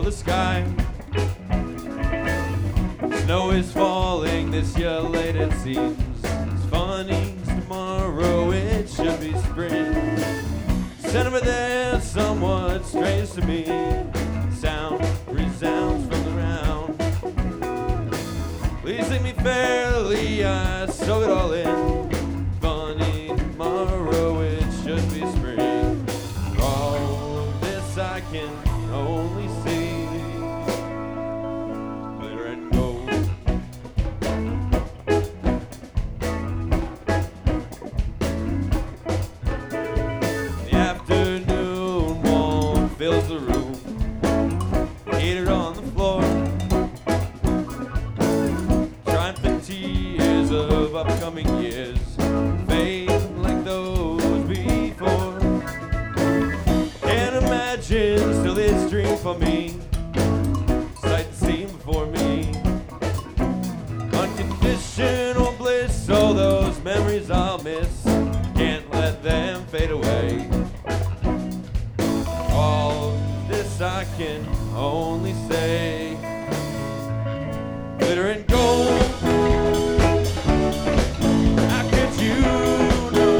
the sky. Snow is falling this year late, it seems. It's funny, tomorrow it should be spring. Sent over there, somewhat strange to me. Sound resounds from the round. Please take me fairly, I soak it all in. Funny, tomorrow it should be spring. For all of this I can only see glitter and gold. The afternoon warmth fills the room, heater on the floor. Triumphant tears of upcoming years fade like those before. Can't imagine still this dream for me, sight seen before me. Unconditional bliss, all those memories I'll miss. Can't let them fade away. All of this I can only say glitter and gold. How could you know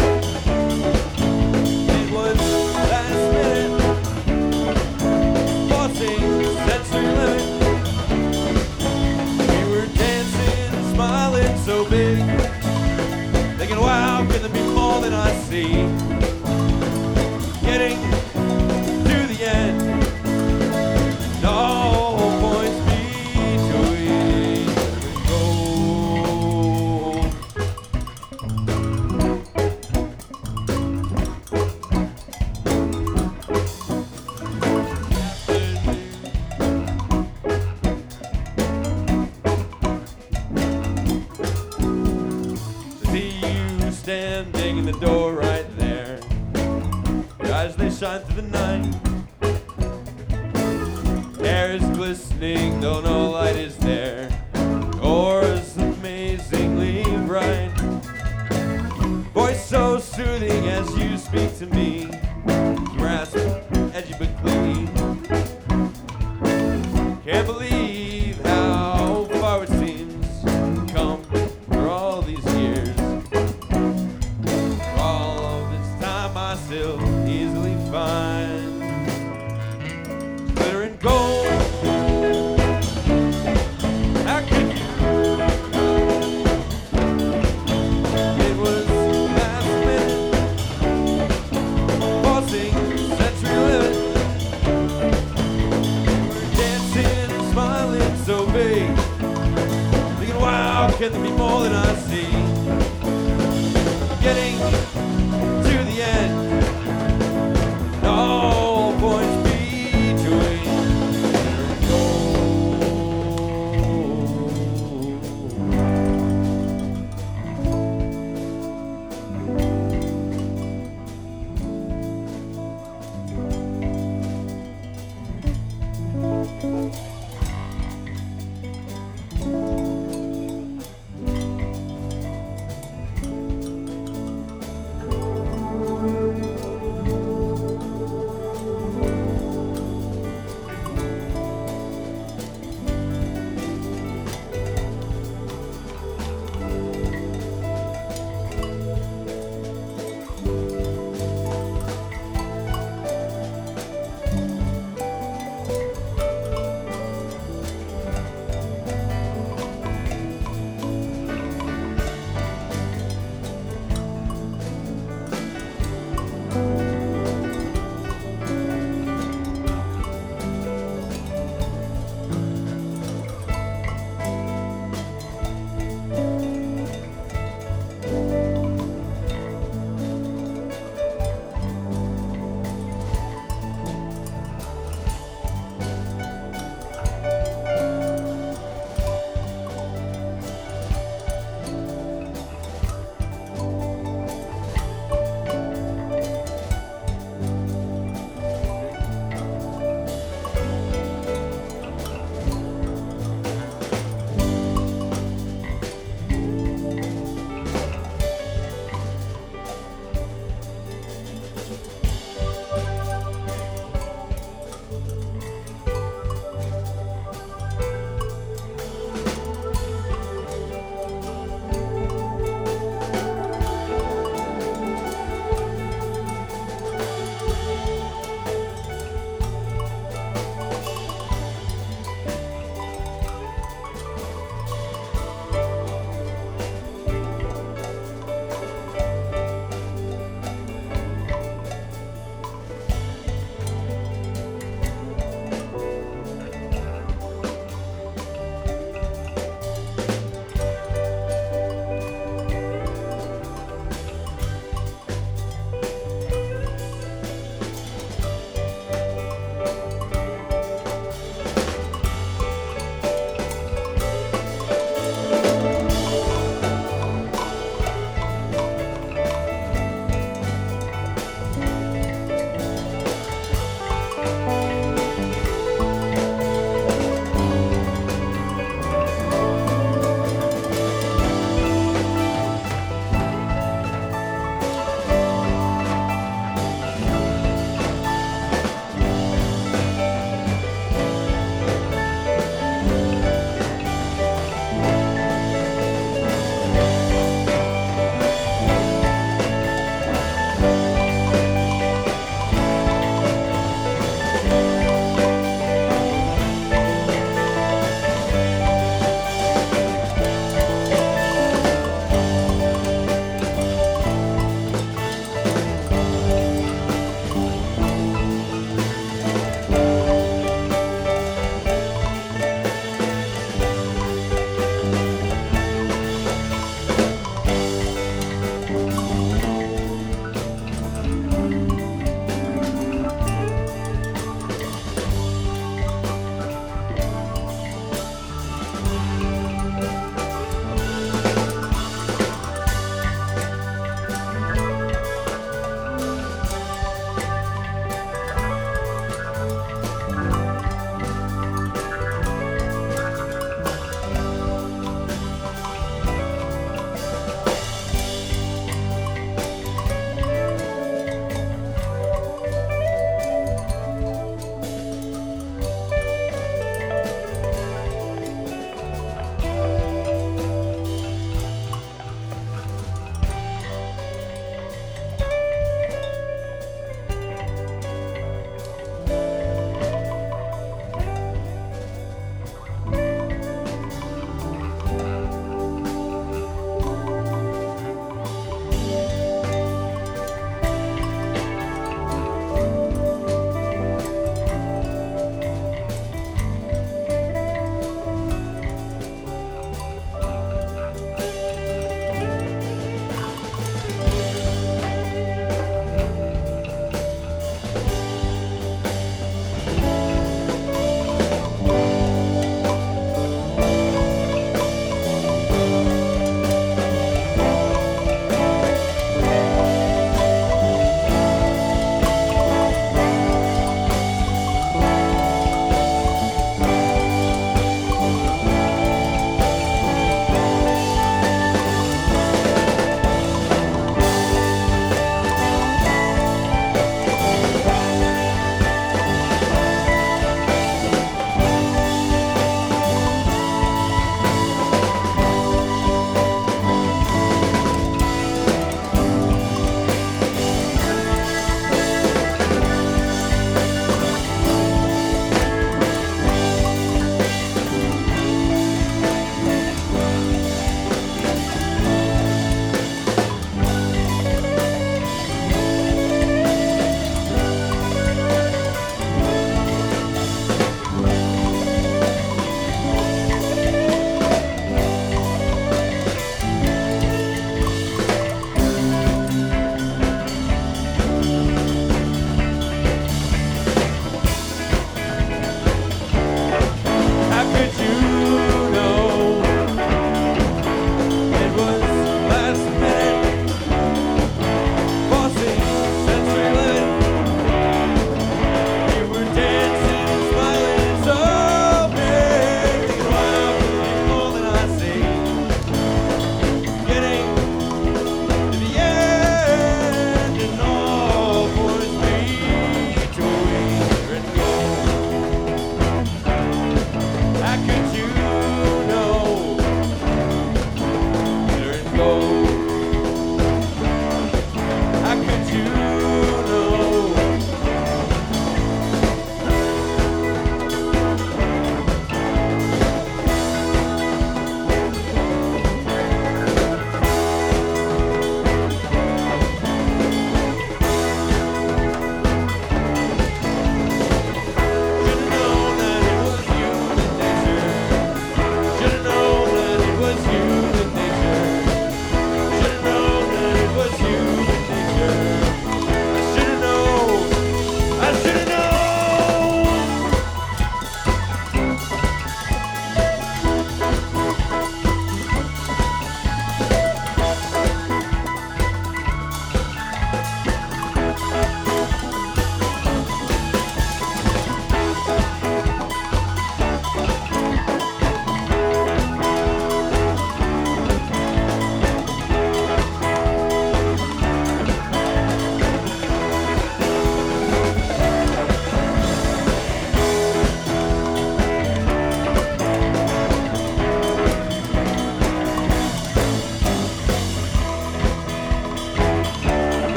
it was last minute, forcing sensory limit? We were dancing and smiling so big, thinking, wow, can there be more than I see? Getting to the end, all points between gold. See you standing in the door right there. Your eyes, they shine through the night. Hair is glistening, though no light is there. Yours amazingly bright. Voice so soothing as you speak to me. Grasp, edgy but clean. Can't believe how far it seems come for all these years. For all of this time I still easily find glitter and gold. How could you know it was last minute,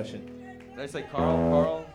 question. Did I say Carl? Carl?